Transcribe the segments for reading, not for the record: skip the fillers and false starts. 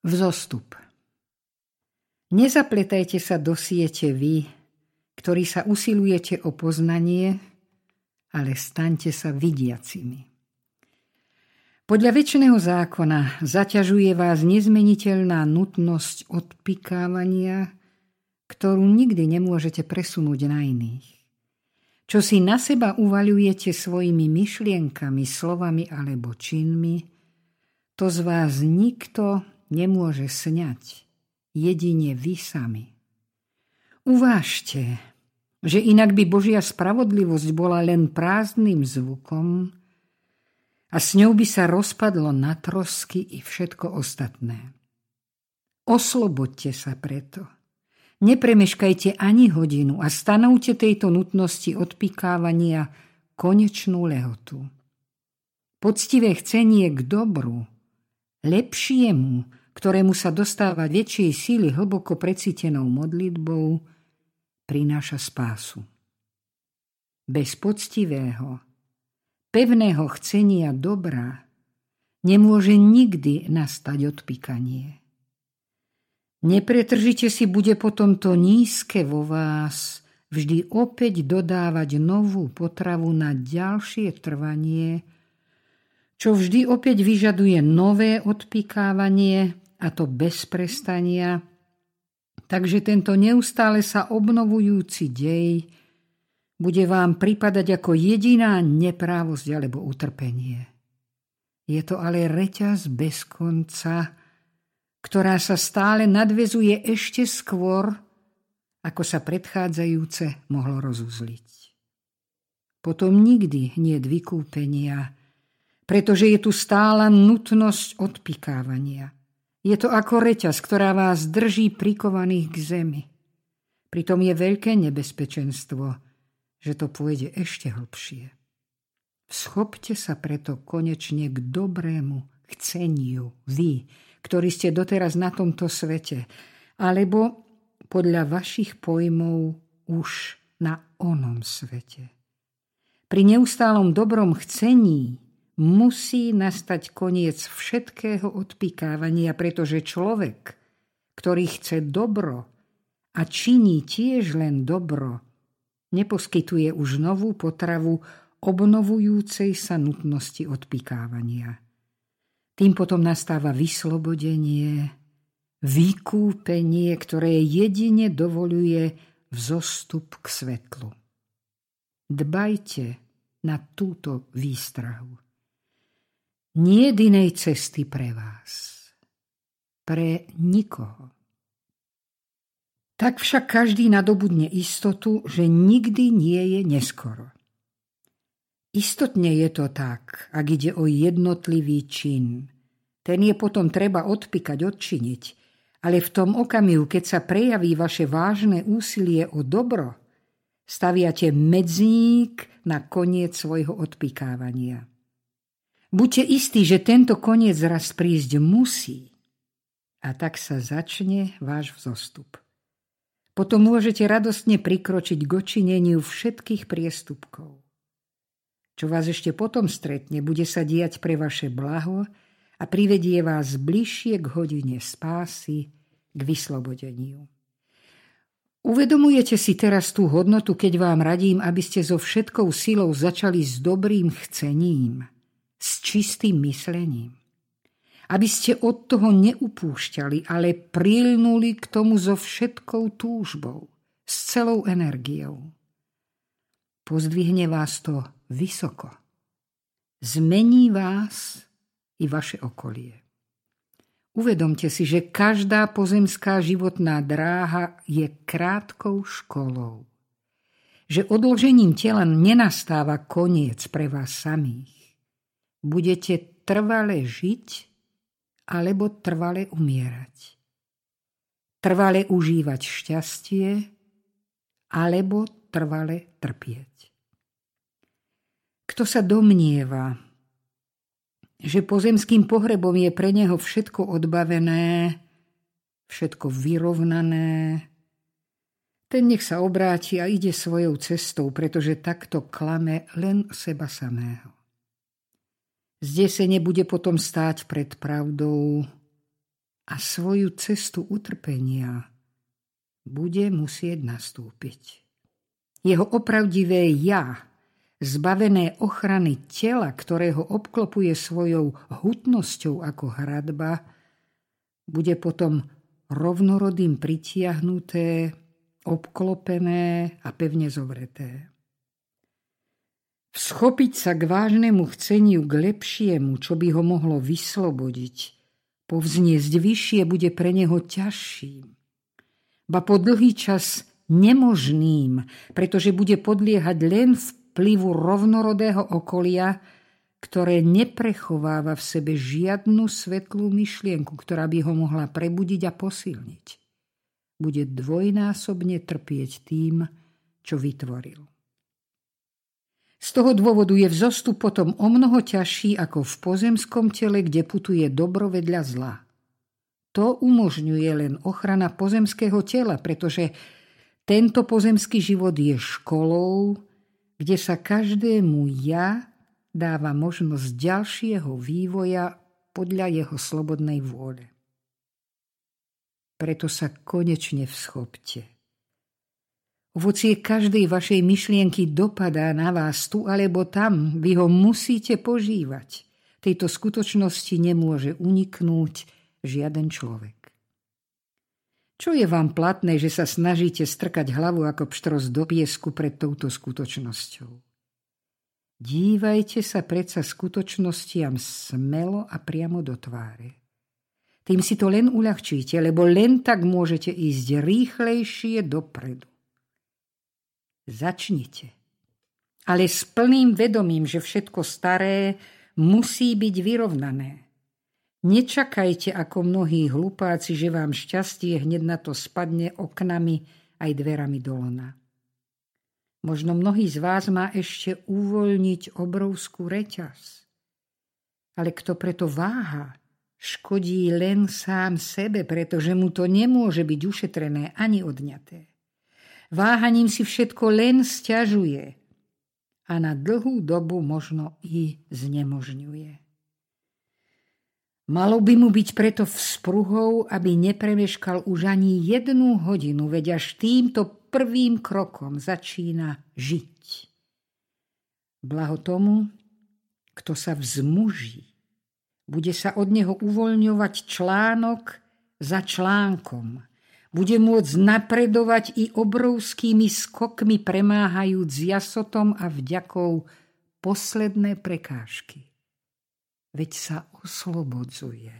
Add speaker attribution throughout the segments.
Speaker 1: Vzostup. Nezapletajte sa do siete vy, ktorí sa usilujete o poznanie, ale staňte sa vidiacimi. Podľa večného zákona zaťažuje vás nezmeniteľná nutnosť odpikávania, ktorú nikdy nemôžete presunúť na iných. Čo si na seba uvaľujete svojimi myšlienkami, slovami alebo činmi, to z vás nikto nemôže sňať, jedine vy sami. Uvážte, že inak by Božia spravodlivosť bola len prázdnym zvukom a s ňou by sa rozpadlo na trosky i všetko ostatné. Osloboďte sa preto. Nepremeškajte ani hodinu a stanovte tejto nutnosti odpikávania konečnú lehotu. Poctivé chcenie k dobru, lepšiemu, ktorému sa dostáva väčšej síly hlboko precítenou modlitbou, prináša spásu. Bez poctivého, pevného chcenia dobra nemôže nikdy nastať odpikanie. Nepretržite si bude potom to nízke vo vás vždy opäť dodávať novú potravu na ďalšie trvanie, čo vždy opäť vyžaduje nové odpikávanie, a to bez prestania. Takže tento neustále sa obnovujúci dej bude vám pripadať ako jediná neprávosť alebo utrpenie. Je to ale reťaz bez konca, ktorá sa stále nadväzuje ešte skôr, ako sa predchádzajúce mohlo rozuzliť. Potom nikdy nie je vykúpenia, pretože je tu stála nutnosť odpikávania. Je to ako reťaz, ktorá vás drží prikovaných k zemi. Pritom je veľké nebezpečenstvo, že to pôjde ešte hlbšie. Schopte sa preto konečne k dobrému chceniu vy, ktorí ste doteraz na tomto svete, alebo podľa vašich pojmov už na onom svete. Pri neustálom dobrom chcení musí nastať koniec všetkého odpikávania, pretože človek, ktorý chce dobro a činí tiež len dobro, neposkytuje už novú potravu obnovujúcej sa nutnosti odpikávania. Tým potom nastáva vyslobodenie, vykúpenie, ktoré jedine dovoľuje vzostup k svetlu. Dbajte na túto výstrahu. Nie je inej cesty pre vás. Pre nikoho. Tak však každý nadobudne istotu, že nikdy nie je neskoro. Istotne je to tak, ak ide o jednotlivý čin. Ten je potom treba odpikať, odčiniť, ale v tom okamihu, keď sa prejaví vaše vážne úsilie o dobro, staviate medzník na koniec svojho odpikávania. Buďte istí, že tento koniec raz prísť musí, a tak sa začne váš vzostup. Potom môžete radostne prikročiť k odčineniu všetkých priestupkov. Čo vás ešte potom stretne, bude sa diať pre vaše blaho a privedie vás bližšie k hodine spásy, k vyslobodeniu. Uvedomujete si teraz tú hodnotu, keď vám radím, aby ste so všetkou silou začali s dobrým chcením, s čistým myslením. Aby ste od toho neupúšťali, ale prilnuli k tomu so všetkou túžbou, s celou energiou. Pozdvihne vás to vysoko. Zmení vás i vaše okolie. Uvedomte si, že každá pozemská životná dráha je krátkou školou. Že odložením tela nenastáva koniec pre vás samých. Budete trvale žiť alebo trvale umierať. Trvale užívať šťastie alebo trvale trpieť. Kto sa domnieva, že pozemským pohrebom je pre neho všetko odbavené, všetko vyrovnané, ten nech sa obráti a ide svojou cestou, pretože takto klame len seba samého. Zdesene bude potom stáť pred pravdou, a svoju cestu utrpenia bude musieť nastúpiť. Jeho opravdivé ja, zbavené ochrany tela, ktoré ho obklopuje svojou hutnosťou ako hradba, bude potom rovnorodým pritiahnuté, obklopené a pevne zovreté. Vschopiť sa k vážnemu chceniu, k lepšiemu, čo by ho mohlo vyslobodiť, povzniesť vyššie, bude pre neho ťažším. Ba po dlhý čas nemožným, pretože bude podliehať len vplyvu rovnorodého okolia, ktoré neprechováva v sebe žiadnu svetlú myšlienku, ktorá by ho mohla prebudiť a posilniť. Bude dvojnásobne trpieť tým, čo vytvoril. Z toho dôvodu je vzostup potom omnoho ťažší ako v pozemskom tele, kde putuje dobro vedľa zla. To umožňuje len ochrana pozemského tela, pretože tento pozemský život je školou, kde sa každému ja dáva možnosť ďalšieho vývoja podľa jeho slobodnej vôle. Preto sa konečne vschopte. Ovocie každej vašej myšlienky dopadá na vás tu alebo tam. Vy ho musíte požívať. Tejto skutočnosti nemôže uniknúť žiaden človek. Čo je vám platné, že sa snažíte strkať hlavu ako pštros do piesku pred touto skutočnosťou? Dívajte sa predsa skutočnostiam smelo a priamo do tváre. Tým si to len uľahčíte, lebo len tak môžete ísť rýchlejšie dopredu. Začnite. Ale s plným vedomím, že všetko staré musí byť vyrovnané. Nečakajte ako mnohí hlupáci, že vám šťastie hneď na to spadne oknami aj dverami do lona. Možno mnohý z vás má ešte uvoľniť obrovskú reťaz. Ale kto preto váha, škodí len sám sebe, pretože mu to nemôže byť ušetrené ani odňaté. Váhaním si všetko len sťažuje a na dlhú dobu možno i znemožňuje. Malo by mu byť preto vzpruhou, aby nepremeškal už ani 1 hodinu, veď až týmto prvým krokom začína žiť. Blaho tomu, kto sa vzmuží, bude sa od neho uvoľňovať článok za článkom, bude môcť napredovať i obrovskými skokmi, premáhajúc jasotom a vďakou posledné prekážky. Veď sa oslobodzuje.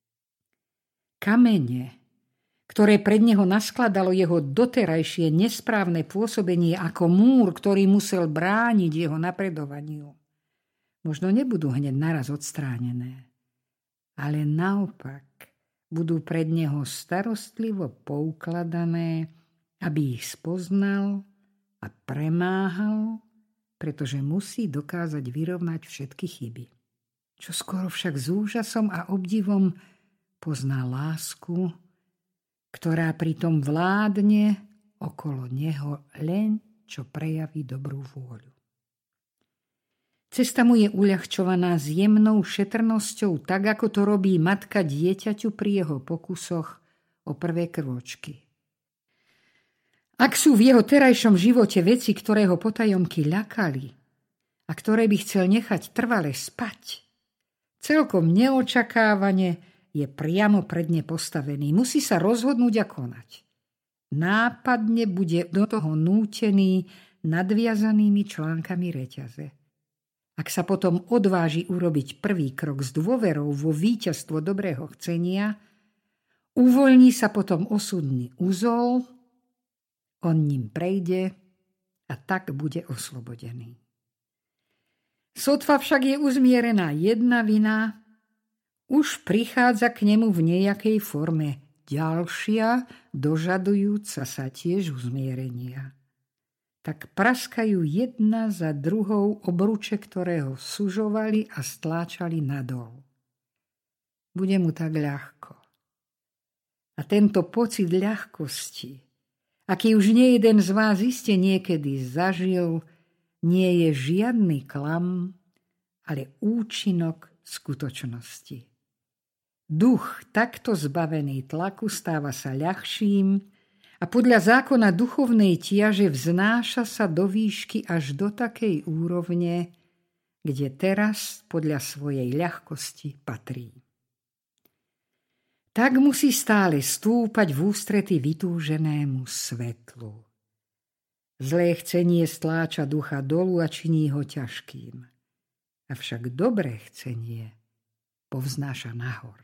Speaker 1: Kamene, ktoré pred neho naskladalo jeho doterajšie nesprávne pôsobenie ako múr, ktorý musel brániť jeho napredovaniu, možno nebudú hneď naraz odstránené, ale naopak budú pred neho starostlivo poukladané, aby ich spoznal a premáhal, pretože musí dokázať vyrovnať všetky chyby. Čo skoro však s úžasom a obdivom pozná lásku, ktorá pritom vládne okolo neho len, čo prejaví dobrú vôľu. Cesta mu je uľahčovaná s jemnou šetrnosťou, tak ako to robí matka dieťaťu pri jeho pokusoch o prvé krôčky. Ak sú v jeho terajšom živote veci, ktoré ho potajomky ľakali a ktoré by chcel nechať trvale spať, celkom neočakávane je priamo pred ne postavený. Musí sa rozhodnúť a konať. Nápadne bude do toho nútený nadviazanými článkami reťaze. Ak sa potom odváži urobiť prvý krok s dôverou vo víťazstvo dobrého chcenia, uvoľní sa potom osudný uzol, on ním prejde a tak bude oslobodený. Sotva však je uzmierená jedna vina, už prichádza k nemu v nejakej forme ďalšia, dožadujúca sa tiež uzmierenia. Tak praskajú jedna za druhou obruče, ktoré ho sužovali a stláčali nadol. Bude mu tak ľahko. A tento pocit ľahkosti, aký už nie jeden z vás iste niekedy zažil, nie je žiadny klam, ale účinok skutočnosti. Duch takto zbavený tlaku stáva sa ľahším a podľa zákona duchovnej ťaže vznáša sa do výšky až do takej úrovne, kde teraz podľa svojej ľahkosti patrí. Tak musí stále stúpať v ústrety vytúženému svetlu. Zlé chcenie stláča ducha dolu a činí ho ťažkým. Avšak dobré chcenie povznáša nahor.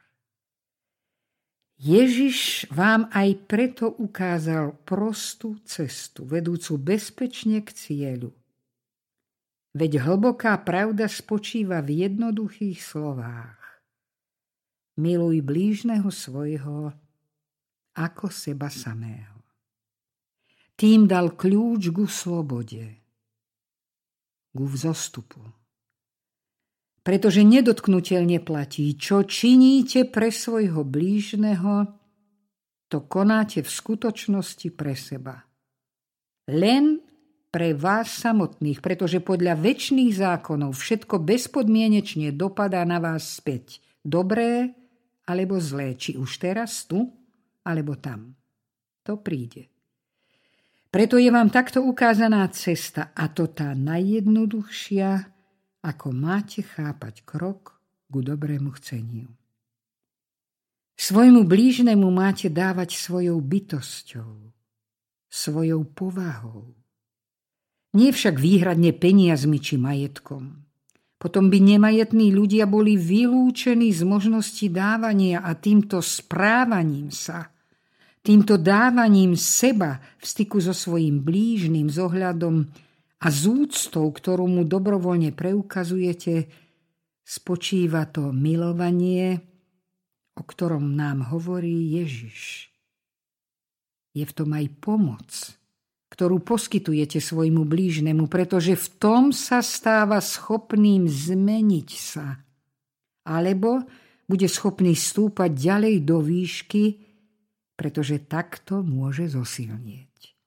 Speaker 1: Ježiš vám aj preto ukázal prostú cestu, vedúcu bezpečne k cieľu. Veď hlboká pravda spočíva v jednoduchých slovách. Miluj blížneho svojho ako seba samého. Tým dal kľúč ku slobode, ku vzostupu. Pretože nedotknuteľne platí, čo činíte pre svojho blížneho, to konáte v skutočnosti pre seba. Len pre vás samotných, pretože podľa večných zákonov všetko bezpodmienečne dopadá na vás späť. Dobré alebo zlé, či už teraz tu, alebo tam. To príde. Preto je vám takto ukázaná cesta, a to tá najjednoduchšia, ako máte chápať krok ku dobrému chceniu. Svojmu blížnemu máte dávať svojou bytosťou, svojou povahou. Nie však výhradne peniazmi či majetkom. Potom by nemajetní ľudia boli vylúčení z možnosti dávania a týmto správaním sa, týmto dávaním seba v styku so svojím blížnym s ohľadom a z úctou, ktorú mu dobrovoľne preukazujete, spočíva to milovanie, o ktorom nám hovorí Ježiš. Je v tom aj pomoc, ktorú poskytujete svojmu blížnemu, pretože v tom sa stáva schopným zmeniť sa, alebo bude schopný stúpať ďalej do výšky, pretože takto môže zosilnieť.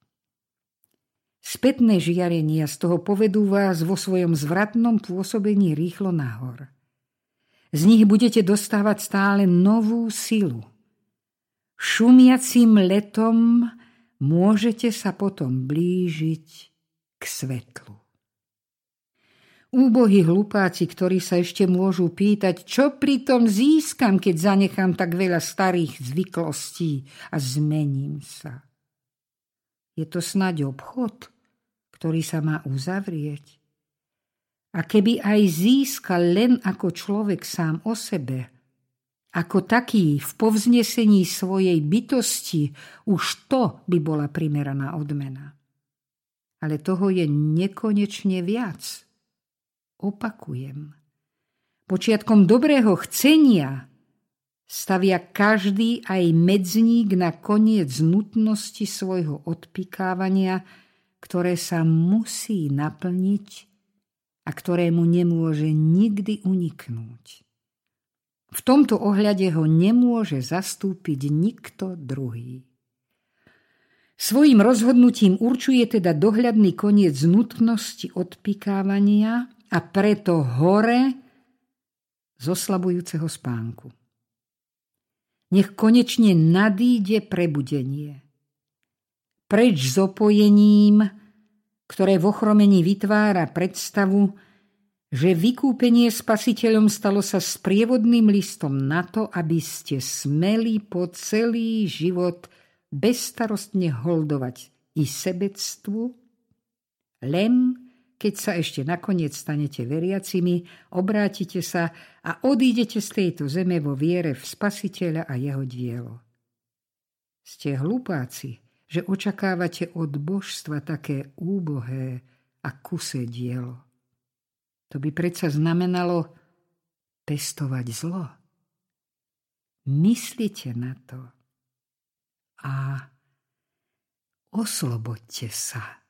Speaker 1: Spätné žiarenia z toho povedú vás vo svojom zvratnom pôsobení rýchlo nahor. Z nich budete dostávať stále novú silu. Šumiacím letom môžete sa potom blížiť k svetlu. Úbohí hlupáci, ktorí sa ešte môžu pýtať, čo pritom získam, keď zanechám tak veľa starých zvyklostí a zmením sa. Je to snáď obchod, ktorý sa má uzavrieť? A keby aj získal len ako človek sám o sebe, ako taký v povznesení svojej bytosti, už to by bola primeraná odmena. Ale toho je nekonečne viac. Opakujem. Počiatkom dobrého chcenia stavia každý aj medzník na koniec nutnosti svojho odpikávania, ktoré sa musí naplniť a ktorému nemôže nikdy uniknúť. V tomto ohľade ho nemôže zastúpiť nikto druhý. Svojím rozhodnutím určuje teda dohľadný koniec nutnosti odpikávania a preto hore z oslabujúceho spánku. Nech konečne nadíde prebudenie. Preč s opojením, ktoré v ochromení vytvára predstavu, že vykúpenie spasiteľom stalo sa sprievodným listom na to, aby ste smeli po celý život bezstarostne holdovať i sebectvu, len keď sa ešte nakoniec stanete veriacimi, obrátite sa a odídete z tejto zeme vo viere v Spasiteľa a jeho dielo. Ste hlupáci, že očakávate od božstva také úbohé a kusé dielo. To by predsa znamenalo pestovať zlo. Myslite na to a osloboďte sa.